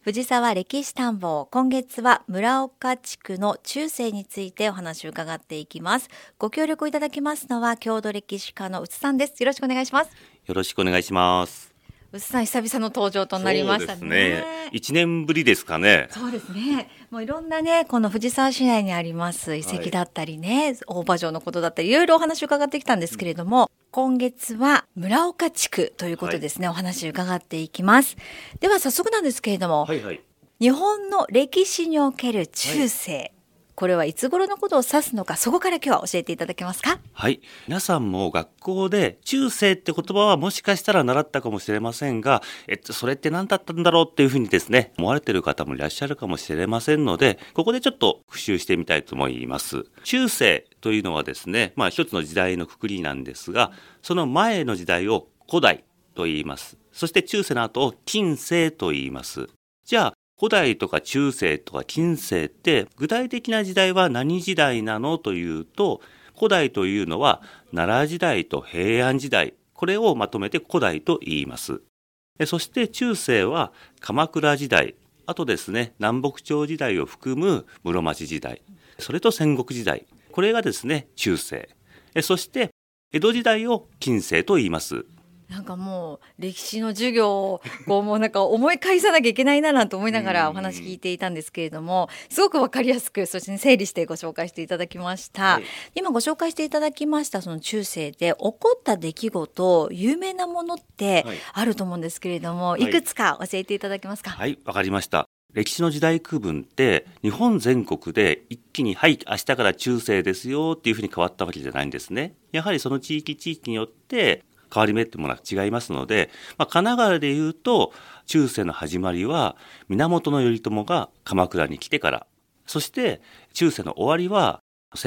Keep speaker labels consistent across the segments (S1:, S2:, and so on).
S1: 藤沢歴史探訪、今月は村岡地区の中世についてお話を伺っていきます。ご協力いただきますのは郷土歴史家の宇津さんです。よろしくお願いします。
S2: よろしくお願いします。
S1: 宇津さん、久々の登場となりましたね。
S2: そうですね。1年ぶりですかね。
S1: そうですね。もういろんなね、この藤沢市内にあります遺跡だったりね、大場城のことだったりいろいろお話を伺ってきたんですけれども、今月は村岡地区ということですね、お話を伺っていきます。では早速なんですけれども、日本の歴史における中世、これはいつ頃のことを指すのか、そこから今日は教えていただけますか。
S2: はい。皆さんも学校で中世って言葉はもしかしたら習ったかもしれませんが、それって何だったんだろうっていうふうにですね、思われている方もいらっしゃるかもしれませんので、ここでちょっと復習してみたいと思います。中世というのはですね、一つの時代の括りなんですが、その前の時代を古代と言います。そして中世の後を近世と言います。じゃあ、古代とか中世とか近世って具体的な時代は何時代なのというと、古代というのは奈良時代と平安時代、これをまとめて古代と言います。そして中世は鎌倉時代、あとですね、南北朝時代を含む室町時代、それと戦国時代、これがですね中世。そして江戸時代を近世と言います。
S1: なんかもう歴史の授業をもうなんか思い返さなきゃいけないななんて思いながらお話聞いていたんですけれども、すごくわかりやすく、そして整理してご紹介していただきました。今ご紹介していただきましたその中世で起こった出来事、有名なものってあると思うんですけれども、いくつか教えていただけますか。
S2: はい、わかりました。歴史の時代区分って日本全国で一気に明日から中世ですよっていうふうに変わったわけじゃないんですね。やはりその地域地域によって変わり目ってものは違いますので、神奈川でいうと中世の始まりは源頼朝が鎌倉に来てから、そして中世の終わりは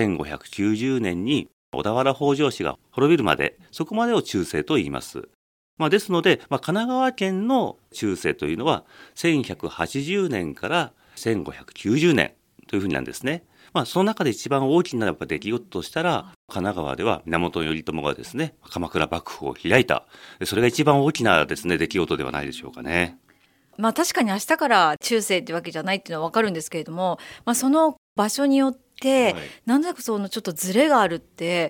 S2: 1590年に小田原北条氏が滅びるまで、そこまでを中世と言います。ですので、神奈川県の中世というのは1180年から1590年というふうになんですね。その中で一番大きな出来事としたら、神奈川では源頼朝がですね、鎌倉幕府を開いた。それが一番大きなですね、出来事ではないでしょうかね。
S1: 確かに明日から中世ってわけじゃないっていうのはわかるんですけれども、その場所によってなんだかそのちょっとズレがあるって、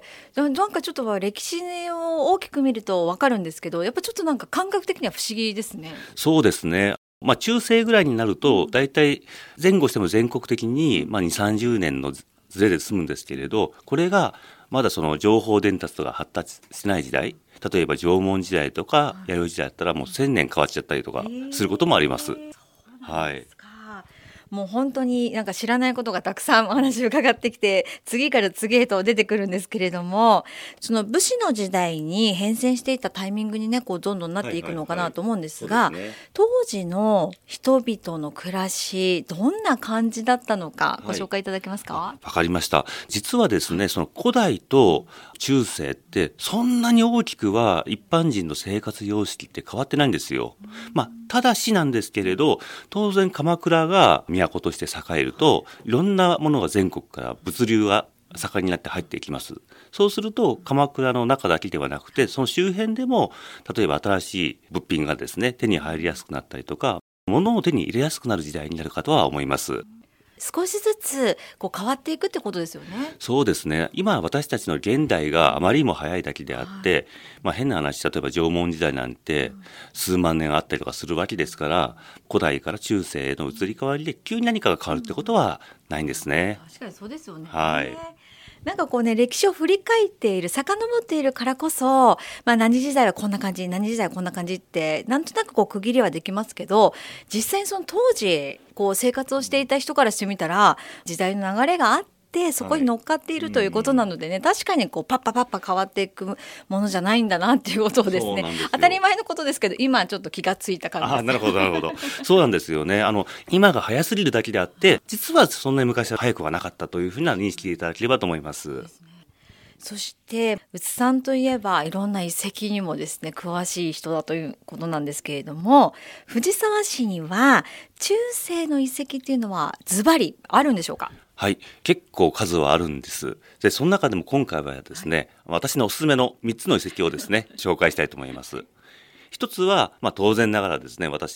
S1: なんかちょっと歴史を大きく見るとわかるんですけど、やっぱちょっとなんか感覚的には不思議ですね。
S2: そうですね。中世ぐらいになるとだいたい前後しても全国的に2、30年のズレで済むんですけれど、これがまだその情報伝達とか発達してない時代、例えば縄文時代とか弥生時代だったらもう1000年変わっちゃったりとかすることもあります。はい。
S1: もう本当になんか知らないことがたくさんお話を伺ってきて、次から次へと出てくるんですけれども、その武士の時代に変遷していったタイミングにね、どんどんなっていくのかなと思うんですが、当時の人々の暮らし、どんな感じだったのかご紹介いただけますか。
S2: わかりました。実はですね、その古代と中世ってそんなに大きくは一般人の生活様式って変わってないんですよ。ただしなんですけれど、当然鎌倉が都として栄えると、いろんなものが全国から物流が盛んになって入っていきます。そうすると鎌倉の中だけではなくて、その周辺でも例えば新しい物品がですね手に入りやすくなったりとか、物を手に入れやすくなる時代になるかとは思います。
S1: 少しずつ変わっていくってことですよね。
S2: そうですね。今私たちの現代があまりにも早いだけであって、変な話、例えば縄文時代なんて数万年あったりとかするわけですから、古代から中世への移り変わりで急に何かが変わるってことはないんですね。
S1: 確かにそうですよね。
S2: はい。
S1: なんか歴史を振り返っている、遡っているからこそ、何時代はこんな感じ、何時代はこんな感じってなんとなく区切りはできますけど、実際にその当時生活をしていた人からしてみたら、時代の流れがあってそこに乗っかっているということなのでね、確かにパッパ変わっていくものじゃないんだなっていうことをですね、当たり前のことですけど今ちょっと気がついた感じです。
S2: なるほどそうなんですよね。今が早すぎるだけであって、実はそんなに昔は早くはなかったというふうな認識でいただければと思います。
S1: そして宇津さんといえばいろんな遺跡にもですね詳しい人だということなんですけれども、藤沢市には中世の遺跡っていうのはズバリあるんでしょうか。
S2: はい、結構数はあるんです。で、その中でも今回はですね、私のおすすめの3つの遺跡をですね紹介したいと思います。一つは、当然ながらですね、私が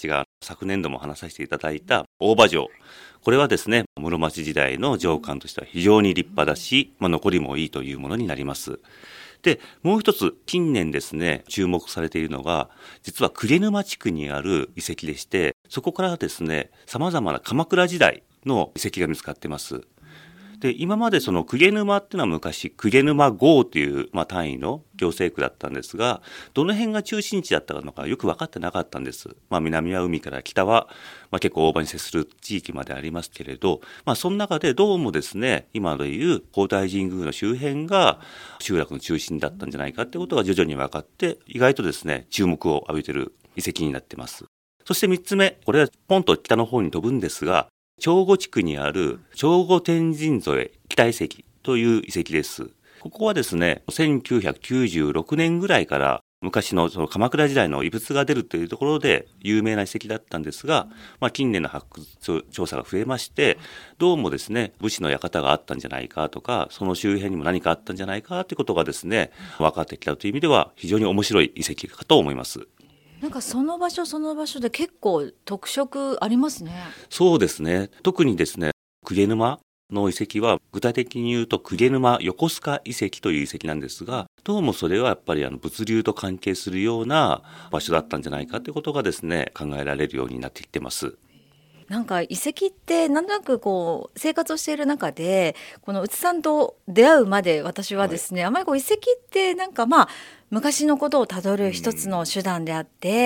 S2: 昨年度も話させていただいた大場城。これはですね、室町時代の城下としては非常に立派だし、残りもいいというものになります。で、もう一つ近年ですね、注目されているのが、実は呉沼地区にある遺跡でして、そこからですね、様々な鎌倉時代の遺跡が見つかっています。で、今までその鵠沼っていうのは昔鵠沼郷という、単位の行政区だったんですが、どの辺が中心地だったのかよく分かってなかったんです。南は海から北は、結構大場に接する地域までありますけれど、その中でどうもですね、今でいう皇大神宮の周辺が集落の中心だったんじゃないかってことが徐々に分かって、意外とですね、注目を浴びている遺跡になっています。そして3つ目、これはポンと北の方に飛ぶんですが、長後地区にある長後天神添北遺跡という遺跡です。ここはですね、1996年ぐらいから昔のその鎌倉時代の遺物が出るというところで有名な遺跡だったんですが、近年の発掘調査が増えまして、どうもですね、武士の館があったんじゃないかとか、その周辺にも何かあったんじゃないかということがですね、分かってきたという意味では非常に面白い遺跡かと思います。
S1: なんかその場所その場所で結構特色ありますね。
S2: そうですね。特にですね、鵠沼の遺跡は具体的に言うと鵠沼横須賀遺跡という遺跡なんですが、どうもそれはやっぱり物流と関係するような場所だったんじゃないかということがですね、考えられるようになってきてます。
S1: なんか遺跡ってなんとなくこう生活をしている中でこの内さんと出会うまで私はですね、あまりこう遺跡ってなんか昔のことをたどる一つの手段であって、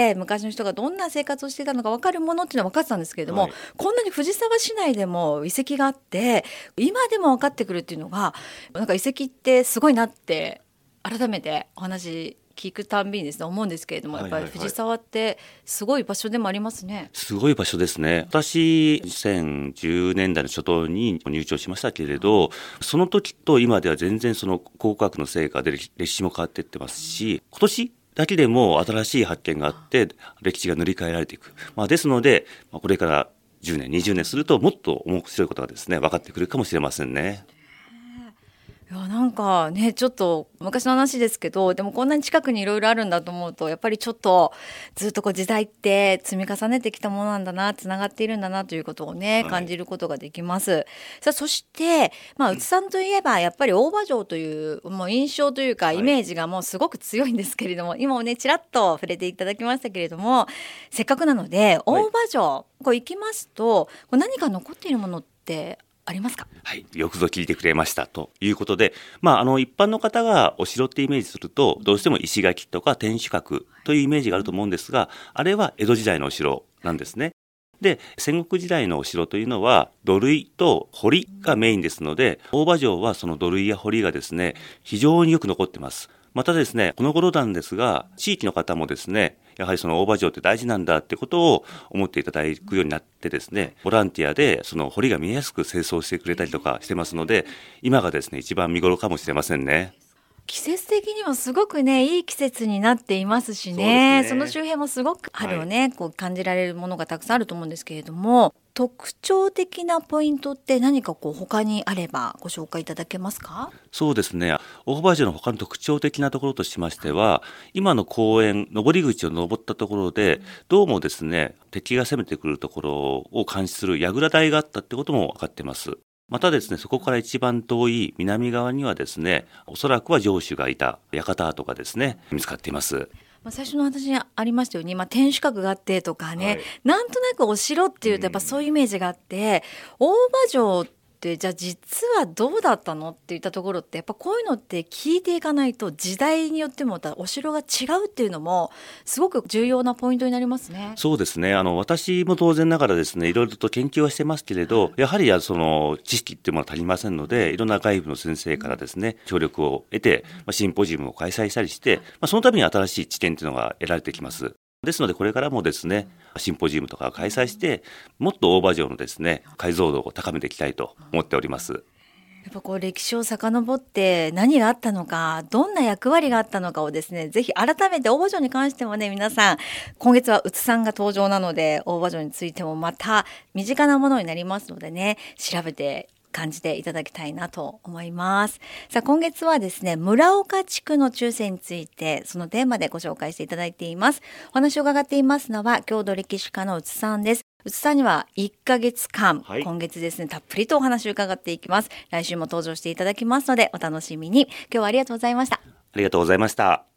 S1: 昔の人がどんな生活をしていたのか分かるものっていうのは分かってたんですけれども、こんなに藤沢市内でも遺跡があって今でも分かってくるっていうのがなんか遺跡ってすごいなって改めてお話聞くたんびにですね思うんですけれども、やっぱり藤沢ってすごい場所でもありますね。
S2: すごい場所ですね。私2010年代の初頭に入庁しましたけれど、その時と今では全然その考古学の成果で歴史も変わっていってますし、今年だけでも新しい発見があって歴史が塗り替えられていく、ですのでこれから10年20年するともっと面白いことがですね分かってくるかもしれませんね。
S1: いやなんかねちょっと昔の話ですけど、でもこんなに近くにいろいろあるんだと思うとやっぱりちょっとずっとこう時代って積み重ねてきたものなんだな、つながっているんだなということをね感じることができます。さあそして内さんといえばやっぱり大場城というもう印象というかイメージがもうすごく強いんですけれども、今もねちらっと触れていただきましたけれども、せっかくなので大場城こう行きますとこう何か残っているものってありますか？
S2: はい、よくぞ聞いてくれましたということで、一般の方がお城ってイメージするとどうしても石垣とか天守閣というイメージがあると思うんですが、あれは江戸時代のお城なんですね。で、戦国時代のお城というのは土塁と堀がメインですので、大場城はその土塁や堀がですね非常によく残ってます。またですね、この頃なんですが、地域の方もですね、やはりその大場城って大事なんだってことを思っていただくようになってですね、ボランティアでその堀が見えやすく清掃してくれたりとかしてますので、今がですね、一番見頃かもしれませんね。
S1: 季節的にもすごくねいい季節になっていますしね、その周辺もすごく春をね、こう感じられるものがたくさんあると思うんですけれども、特徴的なポイントって何かこう他にあればご紹介いただけますか？
S2: そうですね、大場城の他の特徴的なところとしましては、今の公園上り口を登ったところでどうもですね敵が攻めてくるところを監視する櫓台があったってことも分かっています。またですね、そこから一番遠い南側にはですね、おそらくは城主がいた館とかですね、見つかっています。
S1: 最初の話にありましたように、天守閣があってとかね、なんとなくお城っていうとやっぱそういうイメージがあって、大場城ってじゃあ実はどうだったのっていったところってやっぱこういうのって聞いていかないと時代によってもお城が違うっていうのもすごく重要なポイントになりますね。
S2: そうですね、私も当然ながらですねいろいろと研究はしてますけれど、やはりその知識っていうものは足りませんので、いろんな外部の先生からですね協力を得て、シンポジウムを開催したりして、その度に新しい知見っていうのが得られてきます。ですのでこれからもですねシンポジウムとかを開催してもっと大場城のですね解像度を高めていきたいと思っております。
S1: やっぱこう歴史を遡って何があったのか、どんな役割があったのかをですねぜひ改めて大場城に関してもね、皆さん今月は内さんが登場なので大場城についてもまた身近なものになりますのでね、調べて感じていただきたいなと思います。さあ今月はですね、村岡地区の中世についてそのテーマでご紹介していただいています。お話を伺っていますのは郷土歴史家の宇津さんです。宇津さんには1ヶ月間、今月ですねたっぷりとお話を伺っていきます。来週も登場していただきますのでお楽しみに。今日はありがとうございました。
S2: ありがとうございました。